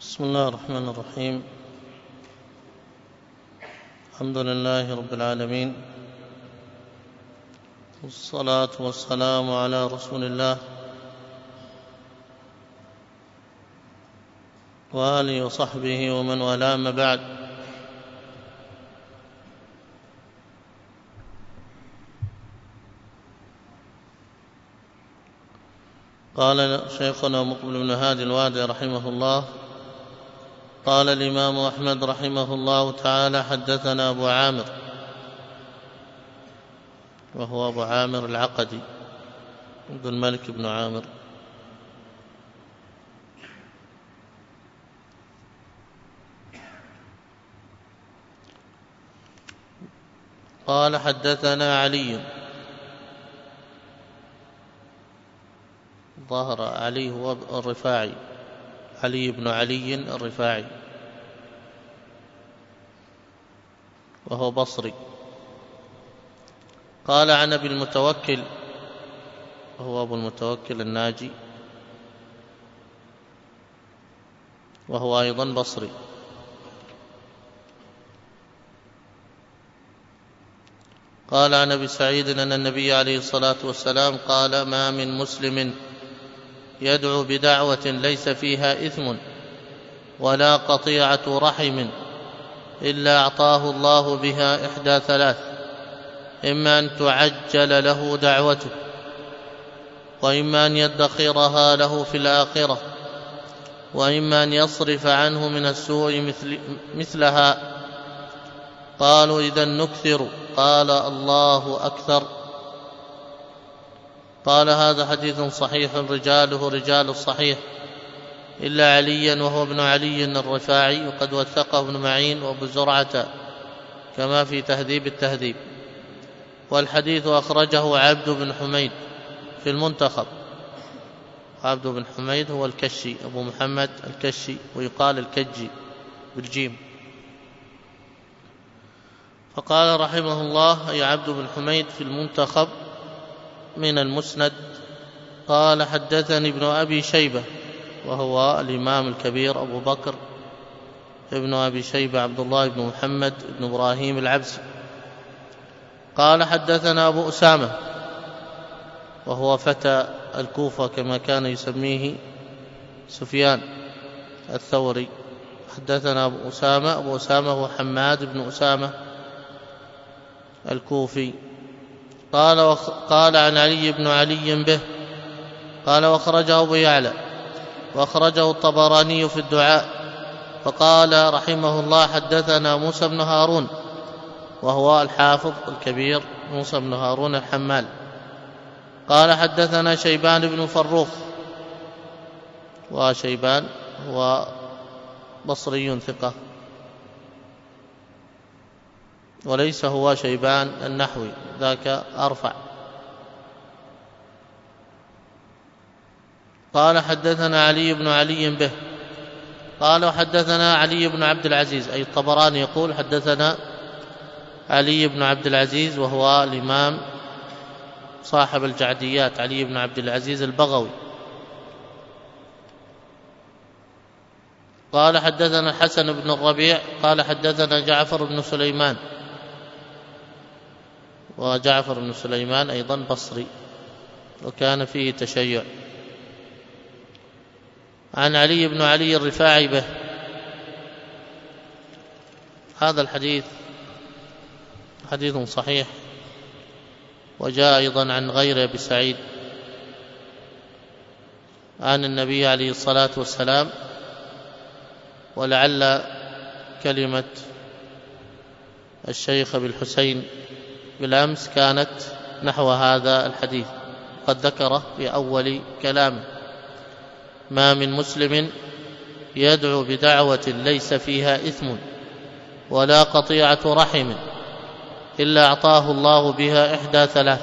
بسم الله الرحمن الرحيم. الحمد لله رب العالمين، والصلاة والسلام على رسول الله وآله وصحبه ومن والاه، أما بعد. قال شيخنا مقبل بن هادي الوادي رحمه الله: قال الإمام أحمد رحمه الله تعالى: حدثنا أبو عامر، وهو أبو عامر العقدي عبد الملك بن عامر، قال حدثنا علي، ظهر علي هو الرفاعي، علي بن علي الرفاعي، وهو بصري. قال عن أبي المتوكل، وهو أبو المتوكل الناجي، وهو أيضا بصري. قال عن أبي سعيد أن النبي عليه الصلاة والسلام قال: ما من مسلم يدعو بدعوة ليس فيها إثم ولا قطيعة رحم إلا أعطاه الله بها إحدى ثلاث: إما أن تعجل له دعوته، وإما أن يدخرها له في الآخرة، وإما أن يصرف عنه من السوء مثلها. قالوا: إذا نكثر. قال: الله أكثر. قال: هذا حديث صحيح رجاله رجال الصحيح إلا عليا، وهو ابن علي الرفاعي، وقد وثقه ابن معين وابو زرعة كما في تهذيب التهذيب. والحديث أخرجه عبد بن حميد في المنتخب. عبد بن حميد هو الكشي، أبو محمد الكشي، ويقال الكجي بالجيم. فقال رحمه الله: أي عبد بن حميد في المنتخب من المسند. قال: حدثني ابن أبي شيبة، وهو الإمام الكبير أبو بكر ابن أبي شيبة عبد الله بن محمد بن إبراهيم العبسي. قال: حدثنا أبو أسامة، وهو فتى الكوفة كما كان يسميه سفيان الثوري. حدثنا أبو أسامة. أبو أسامة هو حماد بن أسامة الكوفي. قال عن علي بن علي به. قال: واخرجه أبو يعلى، واخرجه الطبراني في الدعاء. فقال رحمه الله: حدثنا موسى بن هارون، وهو الحافظ الكبير موسى بن هارون الحمال. قال: حدثنا شيبان بن فروخ، وشيبان هو بصري ثقة، وليس هو شيبان النحوي، ذاك أرفع. قال: حدثنا علي بن علي به. قال: وحدثنا علي بن عبد العزيز، أي الطبراني يقول: حدثنا علي بن عبد العزيز، وهو الإمام صاحب الجعديات، علي بن عبد العزيز البغوي. قال: حدثنا الحسن بن الربيع. قال: حدثنا جعفر بن سليمان، وجعفر بن سليمان أيضا بصري، وكان فيه تشيع. عن علي بن علي الرفاعي به. هذا الحديث حديث صحيح، وجاء أيضا عن غير أبي سعيد عن النبي عليه الصلاة والسلام، ولعل كلمة الشيخ بالحسين بالأمس كانت نحو هذا الحديث، قد ذكره في أول كلامه: ما من مسلم يدعو بدعوة ليس فيها إثم ولا قطيعة رحم إلا أعطاه الله بها إحدى ثلاث: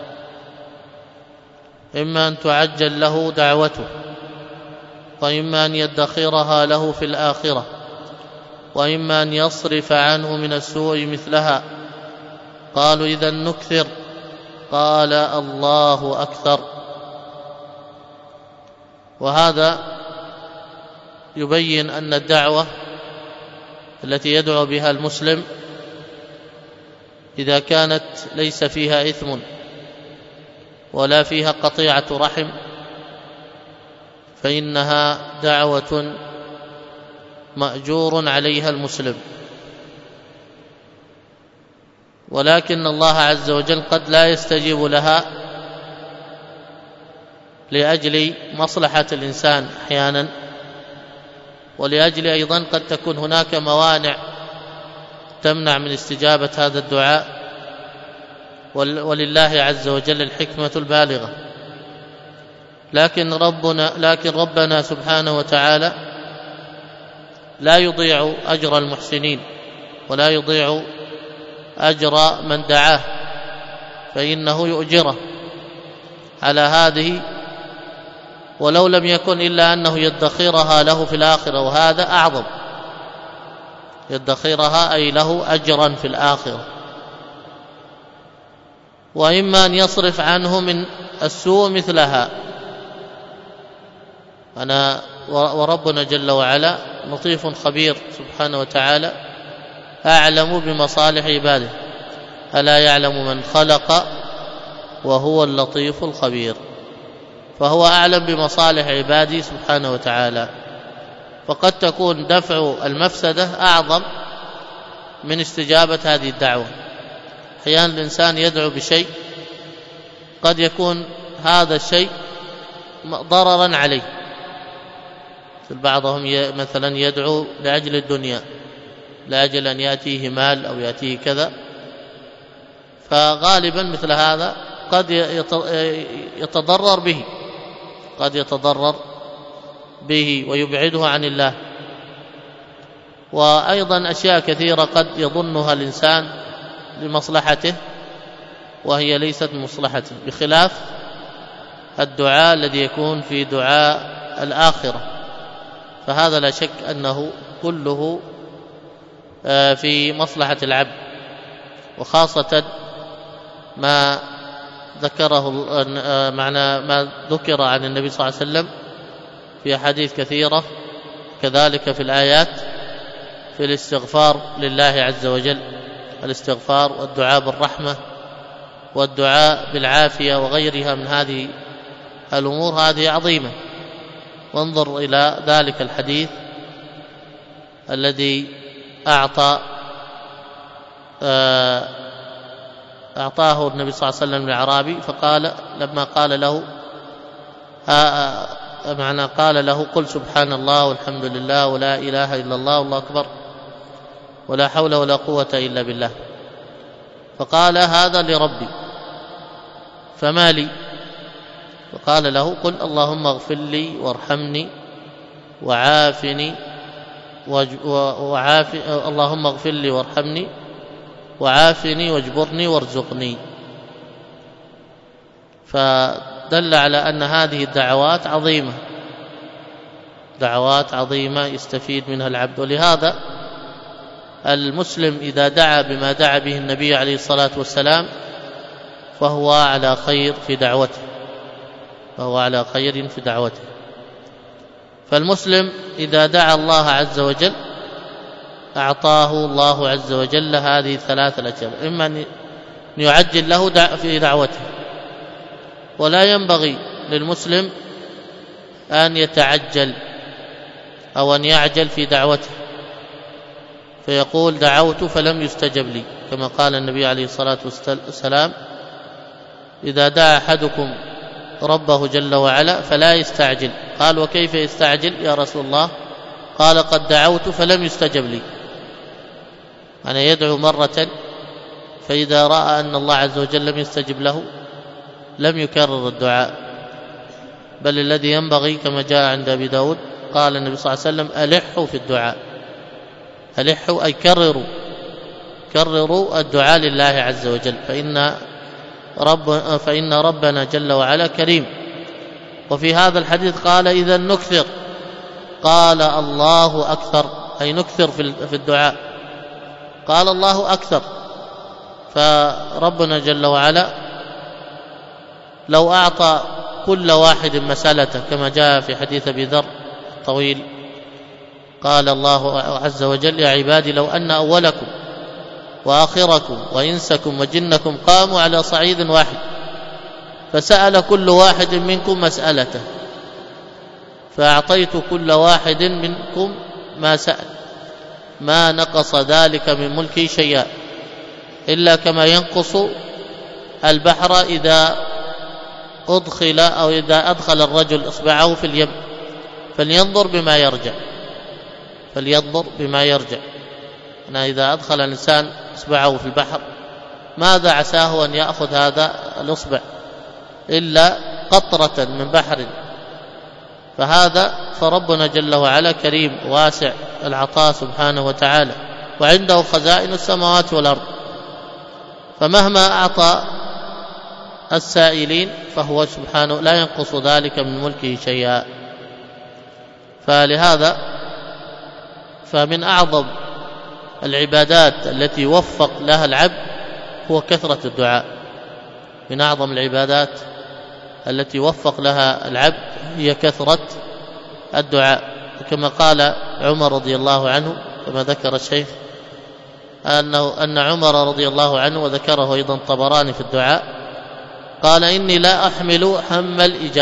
إما أن تعجل له دعوته، وإما أن يدخرها له في الآخرة، وإما أن يصرف عنه من السوء مثلها. قالوا: إذا نكثر. قال: الله أكثر. وهذا يبين أن الدعوة التي يدعو بها المسلم إذا كانت ليس فيها إثم ولا فيها قطيعة رحم فإنها دعوة مأجور عليها المسلم. ولكن الله عز وجل قد لا يستجيب لها لأجل مصلحة الإنسان أحيانا، ولأجل أيضا قد تكون هناك موانع تمنع من استجابة هذا الدعاء، ولله عز وجل الحكمة البالغة. لكن ربنا سبحانه وتعالى لا يضيع أجر المحسنين ولا يضيع أجر من دعاه، فإنه يؤجره على هذه، ولو لم يكن إلا أنه يدخرها له في الآخرة، وهذا أعظم، يدخرها أي له أجرا في الآخرة. وإما أن يصرف عنه من السوء مثلها. وربنا جل وعلا لطيف خبير سبحانه وتعالى أعلم بمصالح عباده، ألا يعلم من خلق وهو اللطيف الخبير. فهو أعلم بمصالح عباده سبحانه وتعالى، فقد تكون دفع المفسدة أعظم من استجابة هذه الدعوة. أحيانا الإنسان يدعو بشيء قد يكون هذا الشيء ضررا عليه، بعضهم مثلا يدعو لأجل الدنيا، لأجل أن يأتيه مال أو يأتيه كذا، فغالبا مثل هذا قد يتضرر به، قد يتضرر به ويبعده عن الله. وأيضا أشياء كثيرة قد يظنها الإنسان لمصلحته وهي ليست مصلحته، بخلاف الدعاء الذي يكون في دعاء الآخرة، فهذا لا شك أنه كله في مصلحة العبد. وخاصة ما ذكره معنى ما ذكر عن النبي صلى الله عليه وسلم في أحاديث كثيرة، كذلك في الآيات في الاستغفار لله عز وجل، الاستغفار والدعاء بالرحمة والدعاء بالعافية وغيرها من هذه الأمور، هذه عظيمة. وانظر إلى ذلك الحديث الذي أعطاه النبي صلى الله عليه وسلم لأعرابي، فقال لما قال له قال له قل سبحان الله والحمد لله ولا إله إلا الله والله أكبر ولا حول ولا قوة إلا بالله، فقال هذا لربي فما لي؟ فقال له قل اللهم اغفر لي وارحمني وعافني اللهم اغفر لي وارحمني وعافني واجبرني وارزقني. فدل على أن هذه الدعوات عظيمة، دعوات عظيمة يستفيد منها العبد. ولهذا المسلم إذا دعا بما دعا به النبي عليه الصلاة والسلام فهو على خير في دعوته، فهو على خير في دعوته. فالمسلم إذا دعا الله عز وجل أعطاه الله عز وجل هذه الثلاث الأجر، إما أن يعجل له في دعوته، ولا ينبغي للمسلم أن يتعجل أو أن يعجل في دعوته فيقول دعوت فلم يستجب لي، كما قال النبي عليه الصلاة والسلام إذا دعا أحدكم ربه جل وعلا فلا يستعجل. قال وكيف يستعجل يا رسول الله؟ قال قد دعوت فلم يستجب لي، يعني يدعو مرة فإذا رأى أن الله عز وجل لم يستجب له لم يكرر الدعاء، بل الذي ينبغي كما جاء عند أبي داود قال النبي صلى الله عليه وسلم ألحوا في الدعاء، ألحوا أي كرروا الدعاء لله عز وجل، فإن ربنا جل وعلا كريم. وفي هذا الحديث قال إذا نكثر، قال الله أكثر، أي نكثر في الدعاء، قال الله أكثر. فربنا جل وعلا لو أعطى كل واحد مسألته كما جاء في حديث أبي ذر الطويل قال الله عز وجل: يا عبادي لو أن أولكم وآخركم وإنسكم وجنكم قاموا على صعيد واحد فسأل كل واحد منكم مسألته فأعطيت كل واحد منكم ما سأل ما نقص ذلك من ملكي شيئا إلا كما ينقص البحر إذا أدخل أو إذا أدخل الرجل إصبعه في اليم فلينظر بما يرجع أنا إذا أدخل الإنسان إصبعه في البحر ماذا عساه أن يأخذ هذا الإصبع إلا قطرة من بحر. فربنا جل وعلا كريم واسع العطاء سبحانه وتعالى وعنده خزائن السماوات والأرض، فمهما أعطى السائلين فهو سبحانه لا ينقص ذلك من ملكه شيئا. فلهذا فمن أعظم العبادات التي وفق لها العبد هو كثرة الدعاء. من أعظم العبادات التي وفق لها العبد هي كثرة الدعاء، كما قال عمر رضي الله عنه كما ذكر الشيخ أن عمر رضي الله عنه وذكره أيضا الطبراني في الدعاء قال: إني لا أحمل هم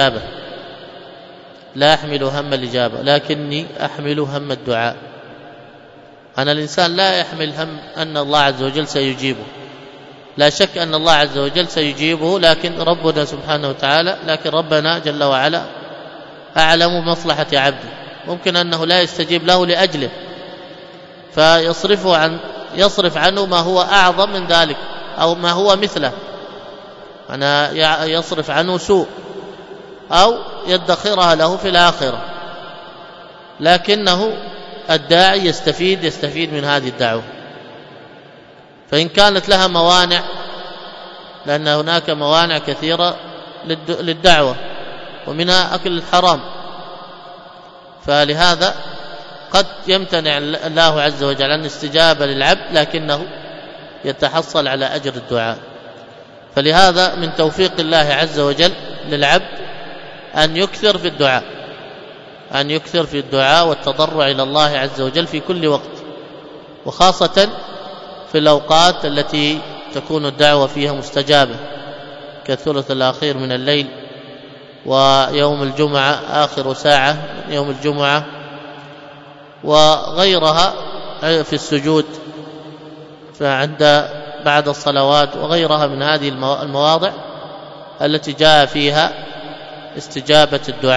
الإجابة لكني أحمل هم الدعاء. أنا الإنسان لا يحمل هم أن الله عز وجل سيجيبه، لا شك أن الله عز وجل سيجيبه، لكن ربنا جل وعلا أعلم مصلحة عبده. ممكن أنه لا يستجيب له لأجله يصرف عنه ما هو أعظم من ذلك أو ما هو مثله، أنا يصرف عنه سوء أو يدخرها له في الآخرة، لكنه الداعي يستفيد من هذه الدعوة. فإن كانت لها موانع، لأن هناك موانع كثيرة للدعوة ومنها أكل الحرام، فلهذا قد يمتنع الله عز وجل عن الاستجابة للعبد لكنه يتحصل على أجر الدعاء. فلهذا من توفيق الله عز وجل للعبد أن يكثر في الدعاء والتضرع إلى الله عز وجل في كل وقت، وخاصة في الأوقات التي تكون الدعوة فيها مستجابة كالثلث الأخير من الليل ويوم الجمعة آخر ساعة من يوم الجمعة وغيرها في السجود بعد الصلوات وغيرها من هذه المواضع التي جاء فيها استجابة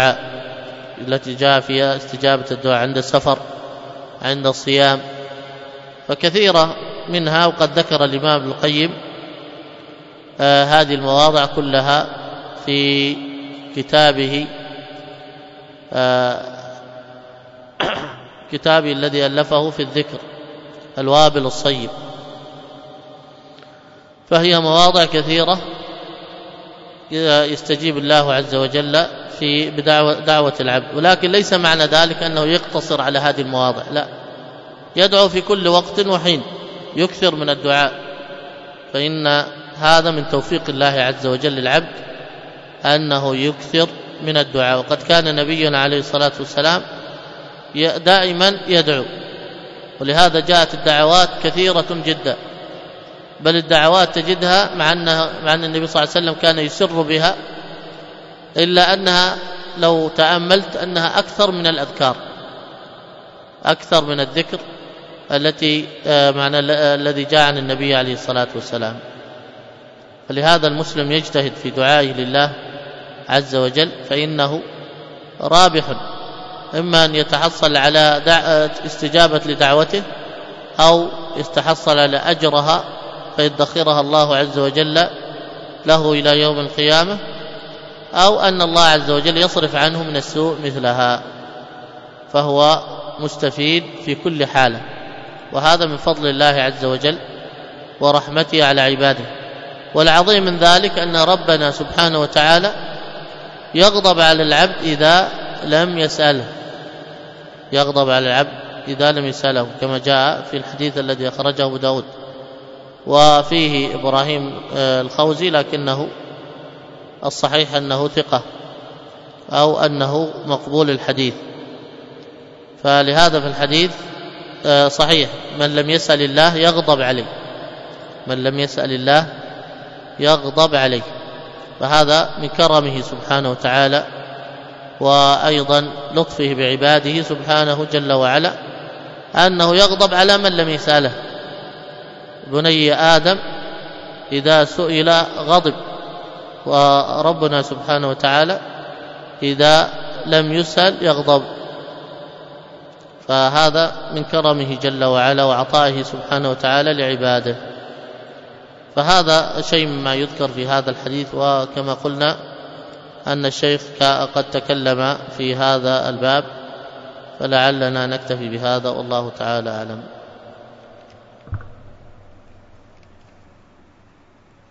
الدعاء عند السفر عند الصيام، فكثيرة منها. وقد ذكر الإمام ابن القيم هذه المواضع كلها في كتابه الذي ألفه في الذكر الوابل الصيب، فهي مواضع كثيرة يستجيب الله عز وجل في بدعوة العبد، ولكن ليس معنى ذلك أنه يقتصر على هذه المواضع، لا، يدعو في كل وقت وحين، يكثر من الدعاء، فإن هذا من توفيق الله عز وجل للعبد أنه يكثر من الدعاء. وقد كان نبينا عليه الصلاة والسلام دائما يدعو، ولهذا جاءت الدعوات كثيرة جدا، بل الدعوات تجدها مع أن النبي صلى الله عليه وسلم كان يسر بها، إلا أنها لو تأملت أنها أكثر من الأذكار، أكثر من الذكر الذي جاء عن النبي عليه الصلاة والسلام. فلهذا المسلم يجتهد في دعائه لله عز وجل، فإنه رابح، إما أن يتحصل على استجابة لدعوته أو يتحصل على أجرها فيدخرها الله عز وجل له إلى يوم القيامة، أو أن الله عز وجل يصرف عنه من السوء مثلها، فهو مستفيد في كل حالة. وهذا من فضل الله عز وجل ورحمته على عباده. والعظيم من ذلك أن ربنا سبحانه وتعالى يغضب على العبد إذا لم يسأله، كما جاء في الحديث الذي أخرجه أبو داود وفيه إبراهيم الخوزي، لكنه الصحيح أنه ثقة أو أنه مقبول الحديث. فلهذا في الحديث صحيح من لم يسأل الله يغضب عليه، من لم يسأل الله يغضب عليه. فهذا من كرمه سبحانه وتعالى وأيضا لطفه بعباده سبحانه جل وعلا أنه يغضب على من لم يسأله. بني آدم إذا سئل غضب، وربنا سبحانه وتعالى إذا لم يسأل يغضب. فهذا من كرمه جل وعلا وعطائه سبحانه وتعالى لعباده. فهذا شيء مما يذكر في هذا الحديث. وكما قلنا أن الشيخ قد تكلم في هذا الباب، فلعلنا نكتفي بهذا والله تعالى أعلم.